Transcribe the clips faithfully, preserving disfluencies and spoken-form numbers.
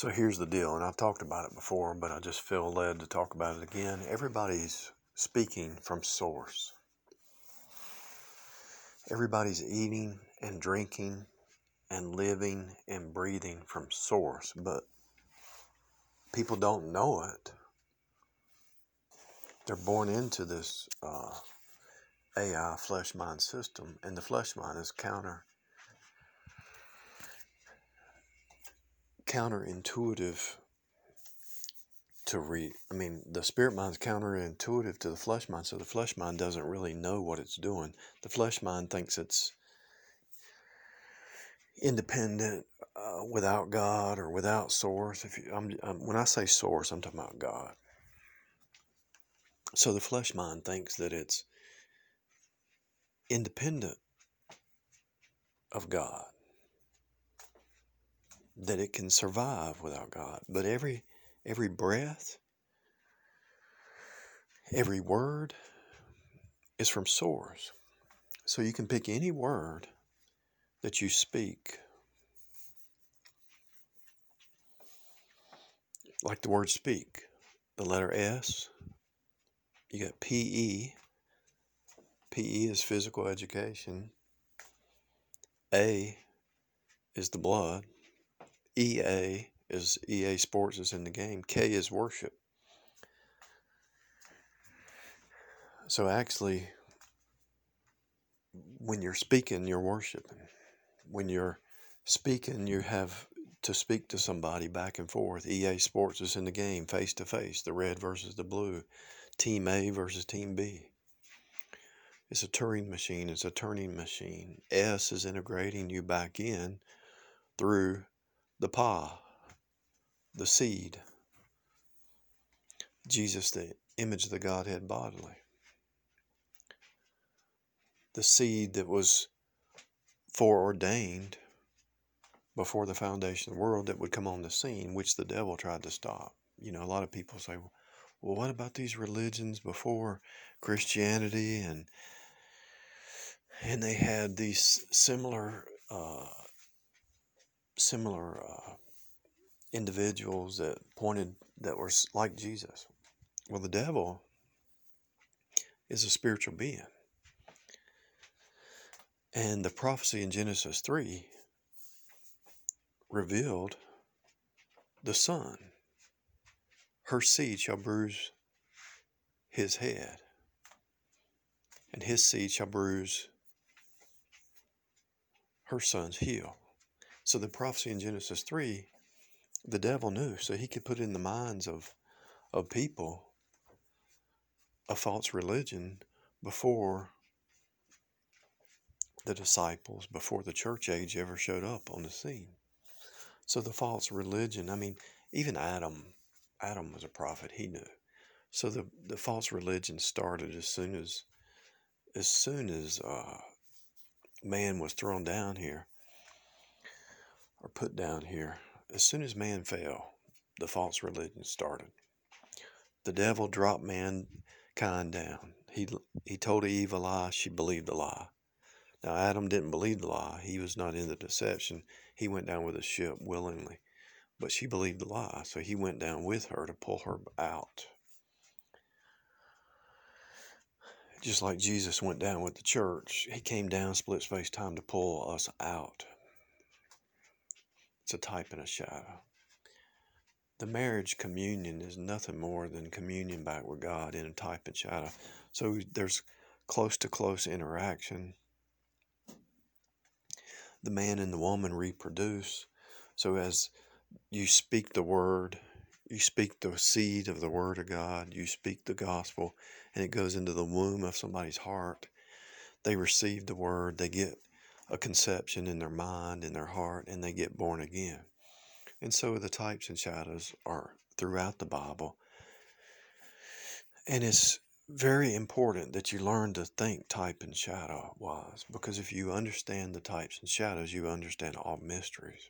So here's the deal, and I've talked about it before, but I just feel led to talk about it again. Everybody's speaking from source. Everybody's eating and drinking and living and breathing from source, but people don't know it. They're born into this uh, A I flesh mind system, and the flesh mind is counter counterintuitive to re I mean the spirit mind is counterintuitive to the flesh mind, so the flesh mind doesn't really know what it's doing. The flesh mind thinks it's independent, uh, without God or without source. If you, I'm, I'm, when I say source, I'm talking about God. So the flesh mind thinks that it's independent of God, that it can survive without God. But every every breath, every word is from source. So you can pick any word that you speak, like the word speak. The letter S, you got P E. P E is physical education. A is the blood. E A is E A Sports is in the game. K is worship. So actually, when you're speaking, you're worshiping. When you're speaking, you have to speak to somebody back and forth. E A Sports is in the game, face to face, the red versus the blue, Team A versus Team B. It's a Turing machine. It's a turning machine. S is integrating you back in through the Pa, the seed. Jesus, the image of the Godhead bodily. The seed that was foreordained before the foundation of the world that would come on the scene, which the devil tried to stop. You know, a lot of people say, well, what about these religions before Christianity? And and they had these similar uh, similar uh, individuals that pointed that were like Jesus. Well, the devil is a spiritual being. And the prophecy in Genesis three revealed the Son. Her seed shall bruise his head, and his seed shall bruise her son's heel. So the prophecy in Genesis three, the devil knew, so he could put in the minds of, of people a false religion before the disciples, before the church age ever showed up on the scene. So the false religion, I mean, even Adam, Adam was a prophet, he knew. So the, the false religion started as soon as, as soon as uh, man was thrown down here, or put down here. As soon as man fell, the false religion started. The devil dropped mankind down. He he told Eve a lie, she believed the lie. Now Adam didn't believe the lie. He was not in the deception. He went down with the ship willingly. But she believed the lie, so he went down with her to pull her out. Just like Jesus went down with the church, he came down, split space time to pull us out. It's a type and a shadow. The marriage communion is nothing more than communion back with God in a type and shadow. So there's close to close interaction. The man and the woman reproduce. So as you speak the word, you speak the seed of the word of God, you speak the gospel, and it goes into the womb of somebody's heart. They receive the word, they get a conception in their mind, in their heart, and they get born again. And so the types and shadows are throughout the Bible. And it's very important that you learn to think type and shadow wise, because if you understand the types and shadows, you understand all mysteries.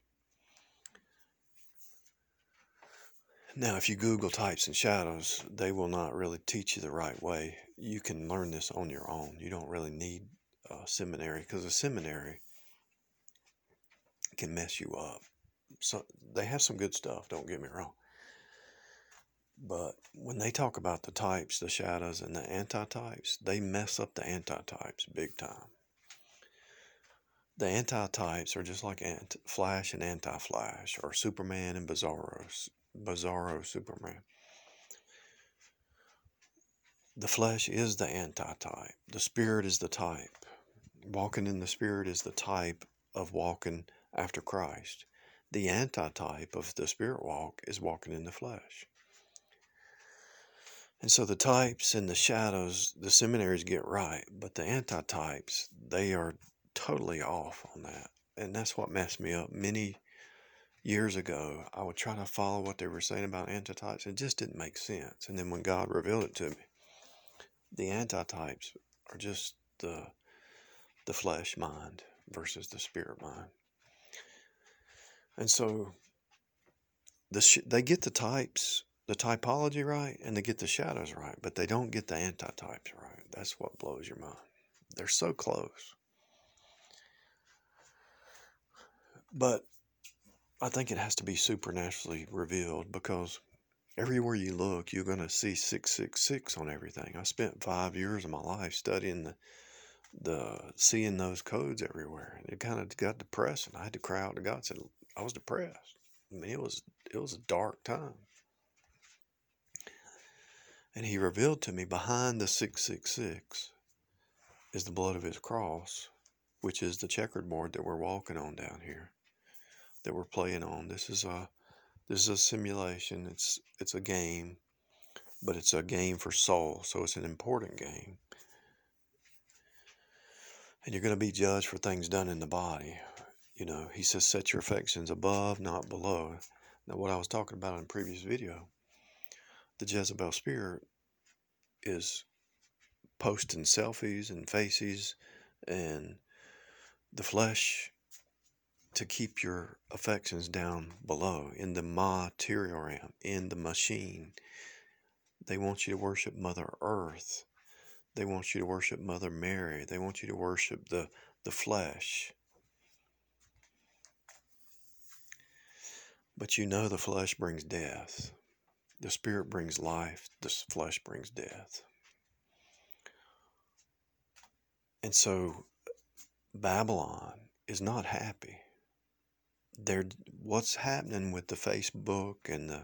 Now, if you Google types and shadows, they will not really teach you the right way. You can learn this on your own. You don't really need a seminary, because a seminary can mess you up. so they have some good stuff, don't get me wrong. But when they talk about the types, the shadows, and the anti-types, they mess up the anti-types big time. The anti-types are just like anti- Flash and Anti-Flash, or Superman and Bizarro, Bizarro Superman. The flesh is the anti-type. The spirit is the type. Walking in the spirit is the type of walking after Christ. The anti-type of the spirit walk is walking in the flesh. And so the types and the shadows, the seminaries get right, but the anti-types, they are totally off on that. And that's what messed me up. Many years ago, I would try to follow what they were saying about anti-types. It just didn't make sense. And then when God revealed it to me, the anti-types are just the the flesh mind versus the spirit mind. And so the sh- they get the types, the typology right, and they get the shadows right, but they don't get the anti-types right. That's what blows your mind. They're so close. But I think it has to be supernaturally revealed, because everywhere you look, you're going to see six six six on everything. I spent five years of my life studying the the seeing those codes everywhere, and it kind of got depressing. I had to cry out to God. Said I was depressed. I mean, it was it was a dark time, and He revealed to me behind the six six six is the blood of His cross, which is the checkered board that we're walking on down here, that we're playing on. This is a this is a simulation. It's it's a game, but it's a game for soul, so it's an important game. And you're going to be judged for things done in the body. You know, He says, set your affections above, not below. Now, what I was talking about in a previous video, the Jezebel spirit is posting selfies and faces and the flesh to keep your affections down below in the material realm, in the machine. They want you to worship Mother Earth. They want you to worship Mother Mary. They want you to worship the, the flesh. But you know the flesh brings death. The spirit brings life. The flesh brings death. And so Babylon is not happy. They're, what's happening with the Facebook and the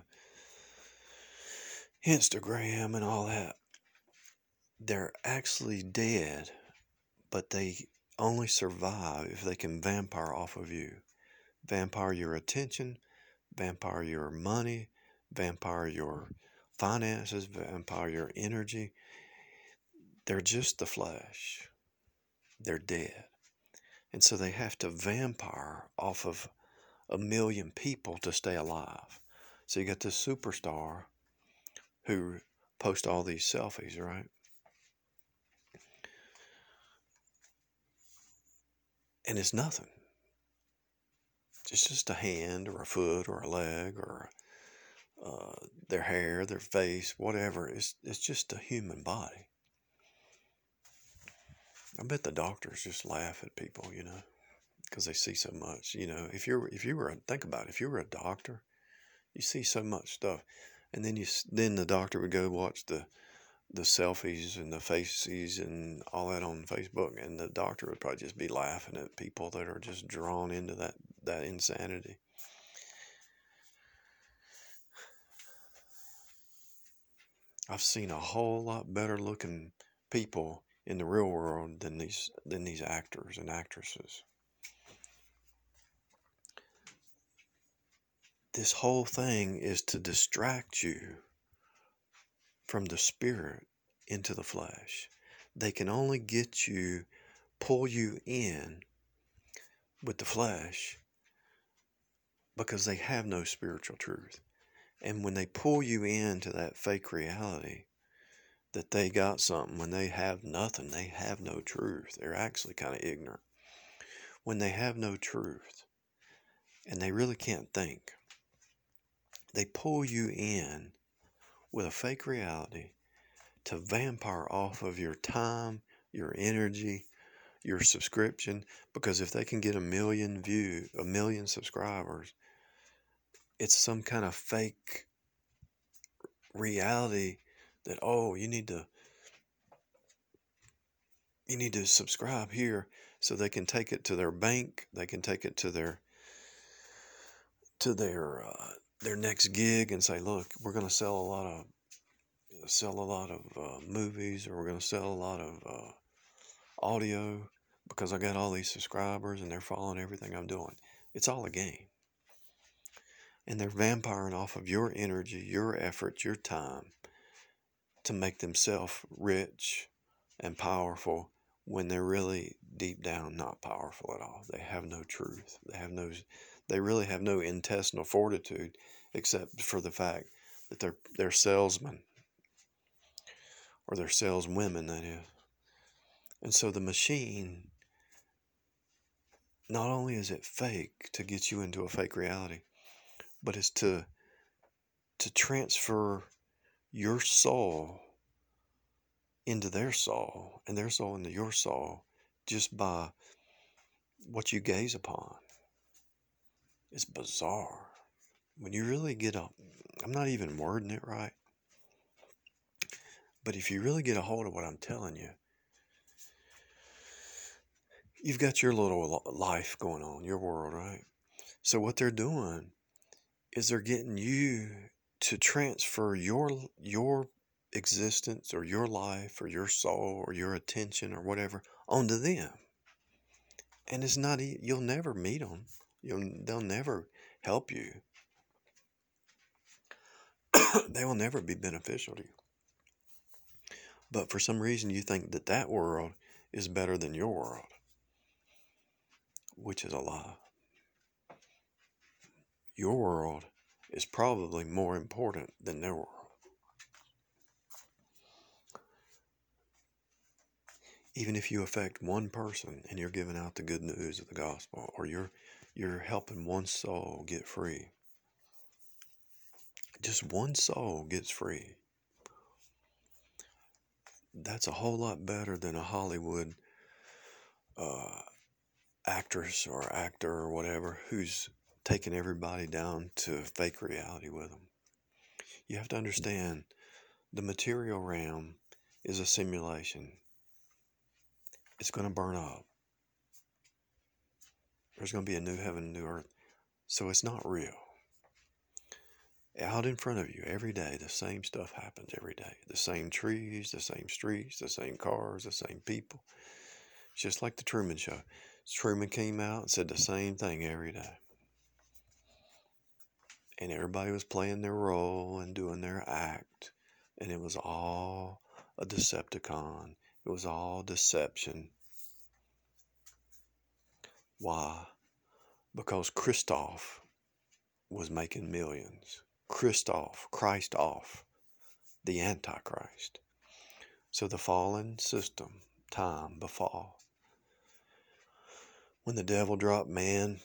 Instagram and all that, they're actually dead, but they only survive if they can vampire off of you. Vampire your attention, vampire your money, vampire your finances, vampire your energy. They're just the flesh. They're dead. And so they have to vampire off of a million people to stay alive. So you got this superstar who posts all these selfies, right? And it's nothing. It's just a hand or a foot or a leg or uh, their hair, their face, whatever. It's it's just a human body. I bet the doctors just laugh at people, you know, because they see so much. You know, if you're if you were a, think about it, if you were a doctor, you see so much stuff, and then you then the doctor would go watch the the selfies and the faces and all that on Facebook, and the doctor would probably just be laughing at people that are just drawn into that that insanity. I've seen a whole lot better looking people in the real world than these than these actors and actresses. This whole thing is to distract you from the spirit into the flesh. They can only get you, pull you in with the flesh, because they have no spiritual truth. And when they pull you into that fake reality that they got something, when they have nothing, they have no truth. They're actually kind of ignorant. When they have no truth and they really can't think, they pull you in with a fake reality to vampire off of your time, your energy, your subscription. Because if they can get a million view, a million subscribers, it's some kind of fake reality that, oh, you need to you need to subscribe here, so they can take it to their bank, they can take it to their to their uh, their next gig and say, look, we're going to sell a lot of sell a lot of uh, movies, or we're going to sell a lot of uh, audio because I got all these subscribers and they're following everything I'm doing. It's all a game. And they're vampiring off of your energy, your effort, your time to make themselves rich and powerful when they're really deep down not powerful at all. They have no truth. They have no they really have no intestinal fortitude, except for the fact that they're they're salesmen, or they're saleswomen, that is. And so the machine, not only is it fake to get you into a fake reality, but it's to to transfer your soul into their soul, and their soul into your soul, just by what you gaze upon. It's bizarre. When you really get up, I'm not even wording it right, but if you really get a hold of what I'm telling you, you've got your little life going on, your world, right? So what they're doing is they're getting you to transfer your your existence, or your life, or your soul, or your attention, or whatever, onto them. And it's not, you'll never meet them. You'll, they'll never help you. They will never be beneficial to you. But for some reason, you think that that world is better than your world, which is a lie. Your world is probably more important than their world. Even if you affect one person and you're giving out the good news of the gospel, or you're you're helping one soul get free, just one soul gets free, that's a whole lot better than a Hollywood uh, actress or actor or whatever who's taking everybody down to fake reality with them. You have to understand, the material realm is a simulation. It's going to burn up. There's going to be a new heaven and new earth. So it's not real. Out in front of you every day, the same stuff happens every day. The same trees, the same streets, the same cars, the same people. It's just like the Truman Show. Truman came out and said the same thing every day. And everybody was playing their role and doing their act. And it was all a Decepticon. It was all deception. Why? Because Christoph was making millions. Christoph, Christ off, the Antichrist. So the fallen system, time, befall. When the devil dropped man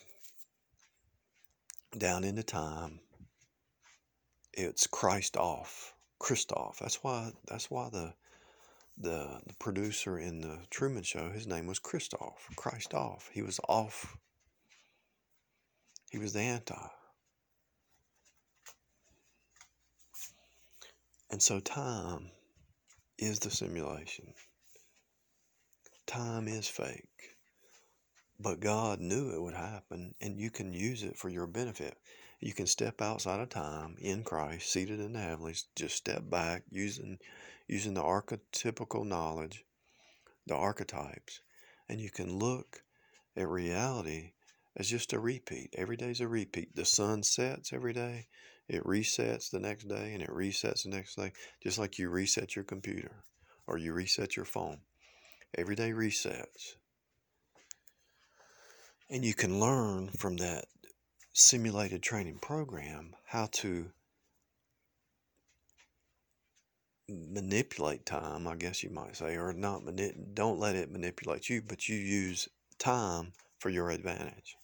down into time, it's Christ off, Christoph. That's why. That's why the the the producer in the Truman Show, his name was Christoph, Christ off. He was off. He was the anti. And so time is the simulation. Time is fake. But God knew it would happen, and you can use it for your benefit. You can step outside of time in Christ, seated in the heavenlies, just step back using using the archetypical knowledge, the archetypes, and you can look at reality as just a repeat. Every day's a repeat. The sun sets every day, it resets the next day, and it resets the next day, just like you reset your computer or you reset your phone. Every day resets. And you can learn from that simulated training program how to manipulate time, I guess you might say, or not. Mani- don't let it manipulate you, but you use time for your advantage.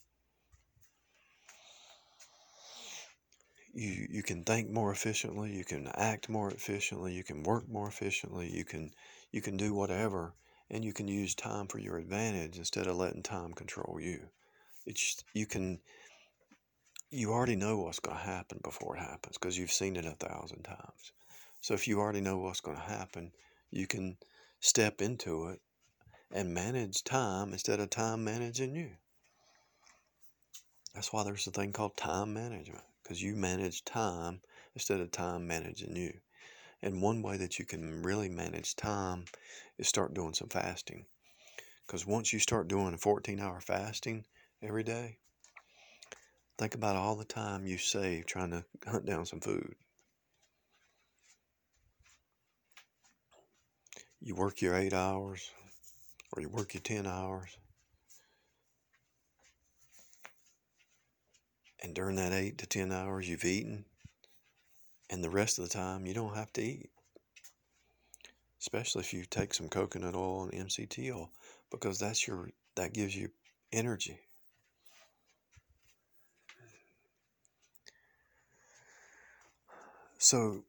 You you can think more efficiently, you can act more efficiently, you can work more efficiently, you can you can do whatever, and you can use time for your advantage instead of letting time control you. It's you can you already know what's going to happen before it happens because you've seen it a thousand times. So if you already know what's going to happen, you can step into it and manage time instead of time managing you. That's why there's a thing called time management, because you manage time instead of time managing you. And one way that you can really manage time is start doing some fasting. Because once you start doing a fourteen hour fasting every day, think about all the time you save trying to hunt down some food. You work your eight hours or you work your ten hours. And during that eight to ten hours, you've eaten. And the rest of the time, you don't have to eat. Especially if you take some coconut oil and M C T oil, because that's your that gives you energy. So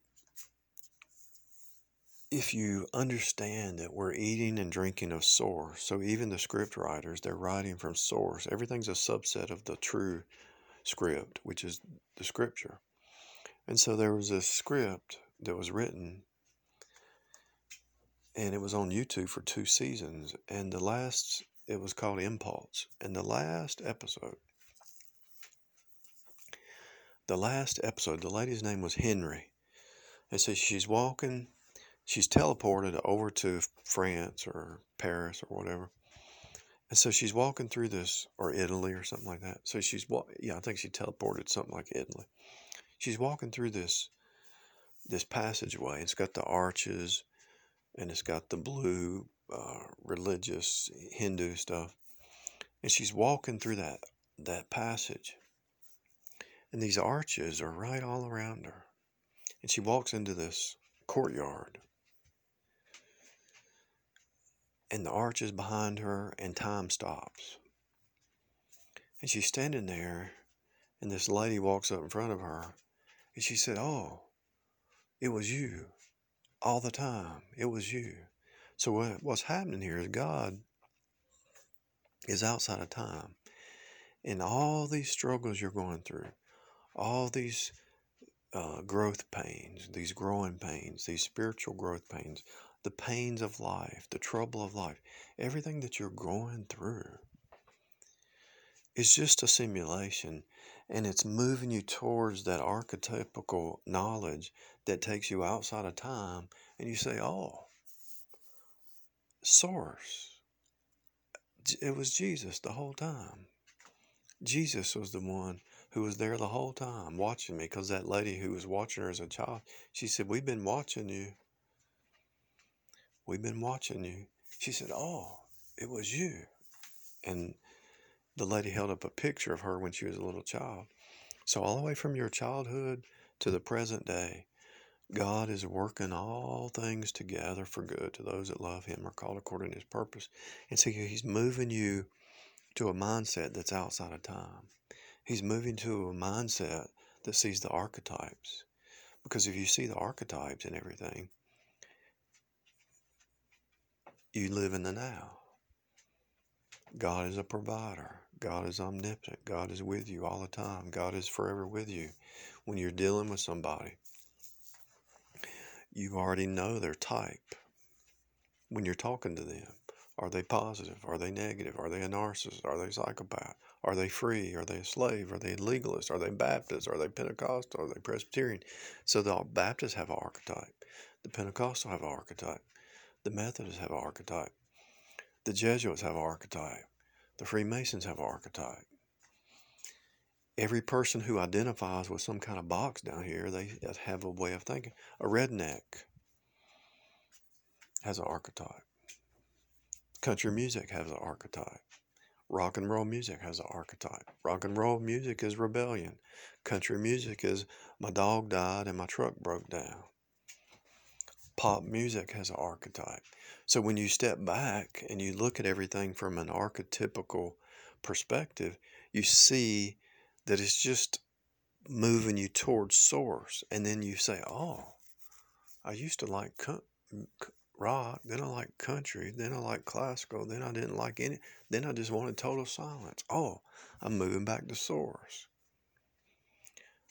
if you understand that we're eating and drinking of source, so even the script writers, they're writing from source. Everything's a subset of the true script, which is the scripture. And so there was a script that was written, and it was on YouTube for two seasons. And the last, it was called Impulse. And the last episode, the last episode, the lady's name was Henry. And so she's walking, she's teleported over to France or Paris or whatever. And so she's walking through this, or Italy or something like that. So she's, yeah, I think she teleported something like Italy. She's walking through this, this passageway. It's got the arches, and it's got the blue uh, religious Hindu stuff. And she's walking through that that passage. And these arches are right all around her. And she walks into this courtyard. And the arch is behind her, and time stops. And she's standing there, and this lady walks up in front of her, and she said, "Oh, it was you. All the time. It was you." So what, what's happening here is God is outside of time. And all these struggles you're going through, all these uh, growth pains, these growing pains, these spiritual growth pains, the pains of life, the trouble of life, everything that you're going through is just a simulation, and it's moving you towards that archetypical knowledge that takes you outside of time, and you say, "Oh, source. It was Jesus the whole time. Jesus was the one who was there the whole time watching me," because that lady who was watching her as a child, she said, "We've been watching you. We've been watching you." She said, "Oh, it was you." And the lady held up a picture of her when she was a little child. So all the way from your childhood to the present day, God is working all things together for good to those that love Him, are called according to His purpose. And so He's moving you to a mindset that's outside of time. He's moving to a mindset that sees the archetypes. Because if you see the archetypes and everything, you live in the now. God is a provider. God is omnipotent. God is with you all the time. God is forever with you. When you're dealing with somebody, you already know their type. When you're talking to them, are they positive? Are they negative? Are they a narcissist? Are they a psychopath? Are they free? Are they a slave? Are they a legalist? Are they Baptist? Are they Pentecostal? Are they Presbyterian? So the Baptists have an archetype. The Pentecostal have an archetype. The Methodists have an archetype. The Jesuits have an archetype. The Freemasons have an archetype. Every person who identifies with some kind of box down here, they have a way of thinking. A redneck has an archetype. Country music has an archetype. Rock and roll music has an archetype. Rock and roll music is rebellion. Country music is my dog died and my truck broke down. Pop music has an archetype. So when you step back and you look at everything from an archetypical perspective, you see that it's just moving you towards source. And then you say, "Oh, I used to like co- rock, then I like country, then I like classical, then I didn't like any, then I just wanted total silence. Oh, I'm moving back to source."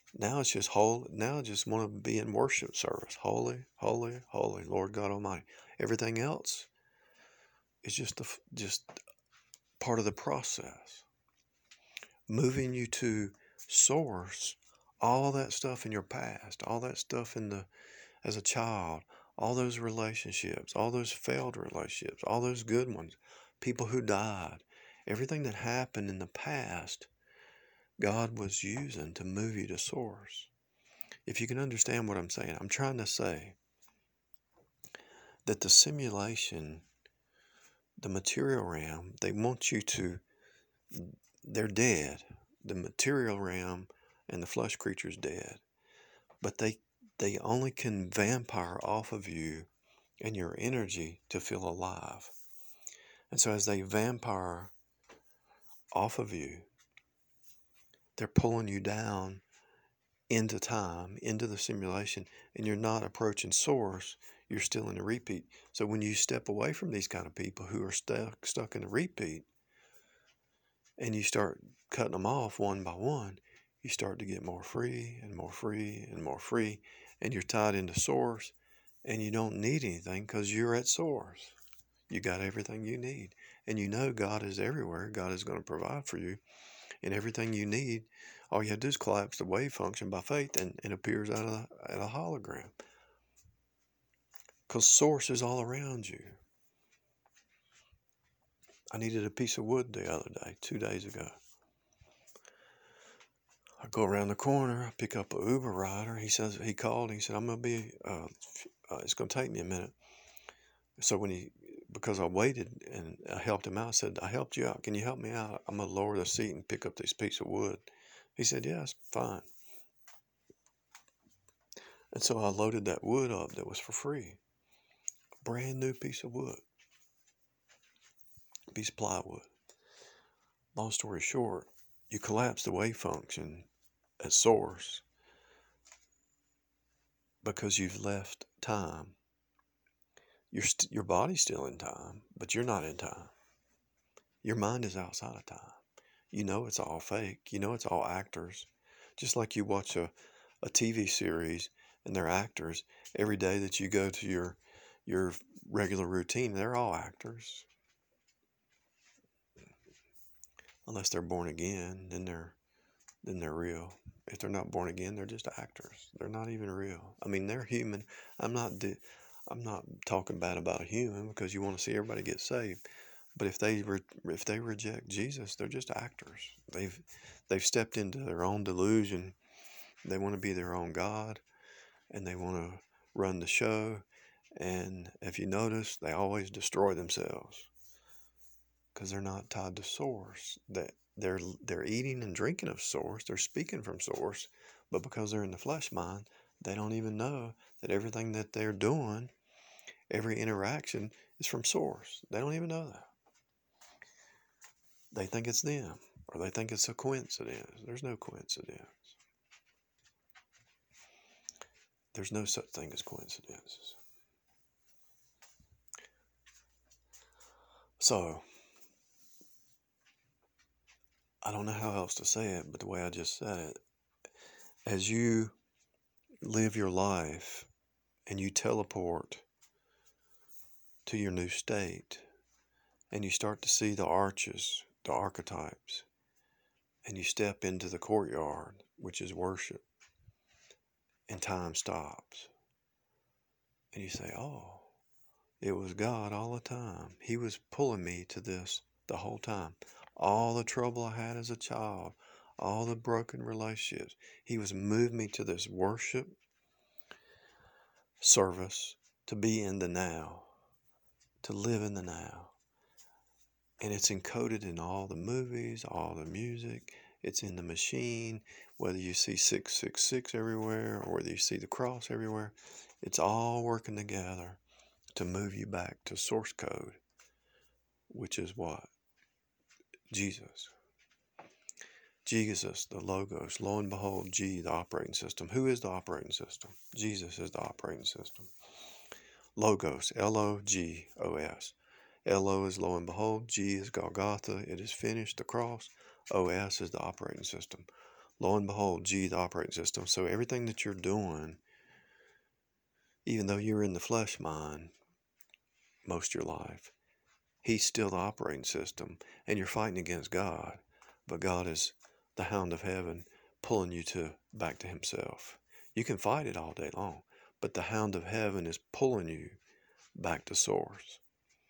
Now it's just whole. Now I just want to be in worship service. Holy, holy, holy, Lord God Almighty. Everything else is just the, just part of the process. Moving you to source, all that stuff in your past, all that stuff in the as a child, all those relationships, all those failed relationships, all those good ones, people who died, everything that happened in the past, God was using to move you to source. If you can understand what I'm saying, I'm trying to say that the simulation, the material realm, they want you to, they're dead. The material realm and the flesh creature's dead. But they they only can vampire off of you and your energy to feel alive. And so as they vampire off of you, they're pulling you down into time, into the simulation, and you're not approaching source, you're still in the repeat. So when you step away from these kind of people who are stuck stuck in the repeat, and you start cutting them off one by one, you start to get more free and more free and more free, and you're tied into source, and you don't need anything because you're at source. You got everything you need, and you know God is everywhere. God is going to provide for you, and everything you need, all you have to do is collapse the wave function by faith, and it appears out of the, at a hologram, because source is all around you. I needed a piece of wood the other day, two days ago. I go around the corner, I pick up a Uber rider. He says, he called, he said, I'm going to be, uh, uh, it's going to take me a minute. So when he, because I waited and I helped him out, I said, I helped you out. Can you help me out? I'm going to lower the seat and pick up this piece of wood. He said, yes, fine. And so I loaded that wood up that was for free. Brand new piece of wood. Piece of plywood. Long story short, you collapse the wave function at source because you've left time. Your, st- your body's still in time, but you're not in time. Your mind is outside of time. You know it's all fake. You know it's all actors. Just like you watch a, a T V series and they're actors. Every day that you go to your your regular routine, they're all actors. Unless they're born again, then they're then they're real. If they're not born again, they're just actors. They're not even real. I mean, they're human. I'm not di- I'm not talking bad about a human because you want to see everybody get saved. But if they re- if they reject Jesus, they're just actors. They've they've stepped into their own delusion. They want to be their own God, and they want to run the show. And if you notice, they always destroy themselves because they're not tied to source. That they're they're eating and drinking of source. They're speaking from source, but because they're in the flesh mind, they don't even know that everything that they're doing, every interaction, is from source. They don't even know that. They think it's them, or they think it's a coincidence. There's no coincidence. There's no such thing as coincidences. So, I don't know how else to say it, but the way I just said it, as you live your life and you teleport to your new state, and you start to see the arches, the archetypes, and you step into the courtyard, which is worship, and time stops, and you say, oh, it was God all the time. He was pulling me to this the whole time. All the trouble I had as a child, all the broken relationships, He was moving me to this worship service, to be in the now, to live in the now. And it's encoded in all the movies, all the music. It's in the machine, whether you see six six six everywhere or whether you see the cross everywhere. It's all working together to move you back to source code, which is what? Jesus. Jesus, the Logos. Lo and behold, G, the operating system. Who is the operating system? Jesus is the operating system. Logos, L O G O S. L O is lo and behold, G is Golgotha, it is finished, the cross. O S is the operating system. Lo and behold, G, the operating system. So everything that you're doing, even though you're in the flesh mind most of your life, He's still the operating system, and you're fighting against God, but God is the hound of heaven pulling you to back to Himself. You can fight it all day long, but the hound of heaven is pulling you back to source.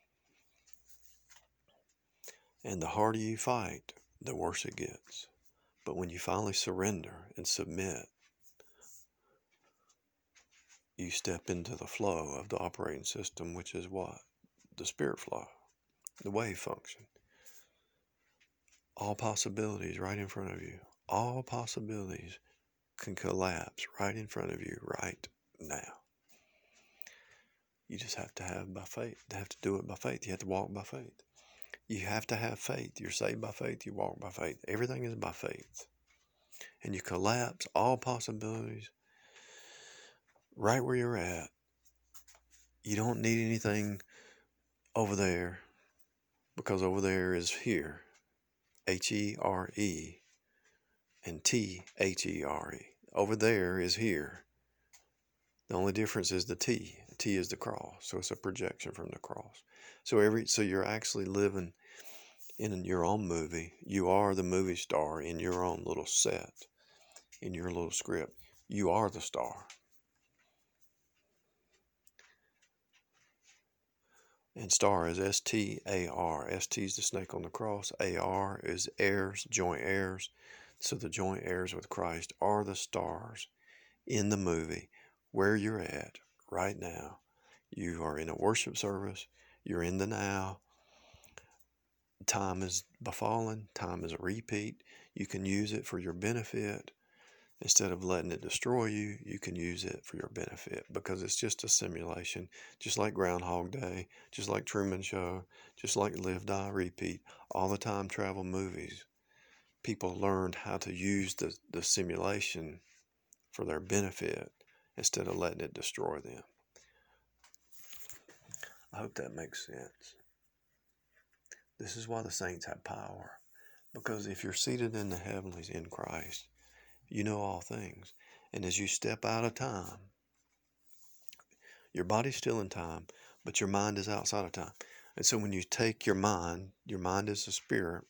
And the harder you fight, the worse it gets. But when you finally surrender and submit, you step into the flow of the operating system, which is what? The spirit flow, the wave function. All possibilities right in front of you. All possibilities can collapse right in front of you right now. You just have to have by faith. You have to do it by faith. You have to walk by faith. You have to have faith. You're saved by faith. You walk by faith. Everything is by faith. And you collapse all possibilities right where you're at. You don't need anything over there, because over there is here. H E R E and T H E R E. Over there is here. The only difference is the T. The T is the cross, so it's a projection from the cross. So every so you're actually living in your own movie. You are the movie star in your own little set, in your little script. You are the star. And star is S T A R. S T is the snake on the cross. A R is heirs, joint heirs. So the joint heirs with Christ are the stars in the movie where you're at right now. You are in a worship service. You're in the now. Time is befallen. Time is a repeat. You can use it for your benefit. Instead of letting it destroy you, you can use it for your benefit, because it's just a simulation, just like Groundhog Day, just like Truman Show, just like Live, Die, Repeat. All the time travel movies, people learned how to use the, the simulation for their benefit instead of letting it destroy them. I hope that makes sense. This is why the saints have power, because if you're seated in the heavenlies in Christ, you know all things. And as you step out of time, your body's still in time, but your mind is outside of time. And so when you take your mind, your mind is a spirit.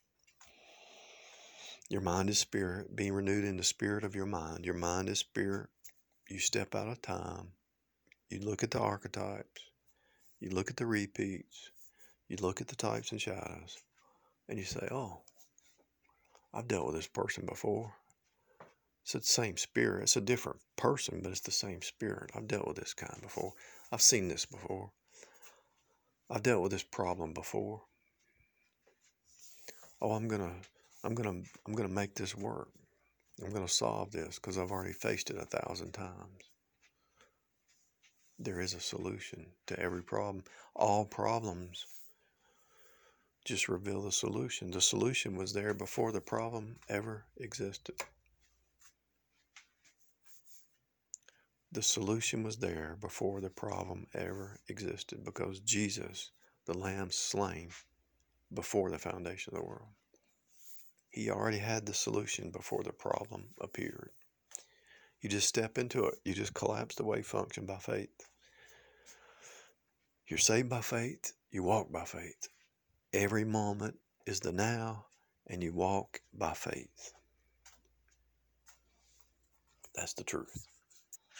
Your mind is spirit, being renewed in the spirit of your mind. Your mind is spirit. You step out of time. You look at the archetypes. You look at the repeats. You look at the types and shadows. And you say, oh, I've dealt with this person before. It's the same spirit. It's a different person, but it's the same spirit. I've dealt with this kind before. I've seen this before. I've dealt with this problem before. Oh, I'm gonna, I'm gonna, I'm gonna make this work. I'm gonna solve this because I've already faced it a thousand times. There is a solution to every problem. All problems just reveal the solution. The solution was there before the problem ever existed. The solution was there before the problem ever existed, because Jesus, the Lamb slain before the foundation of the world, He already had the solution before the problem appeared. You just step into it. You just collapse the wave function by faith. You're saved by faith. You walk by faith. Every moment is the now, and you walk by faith. That's the truth.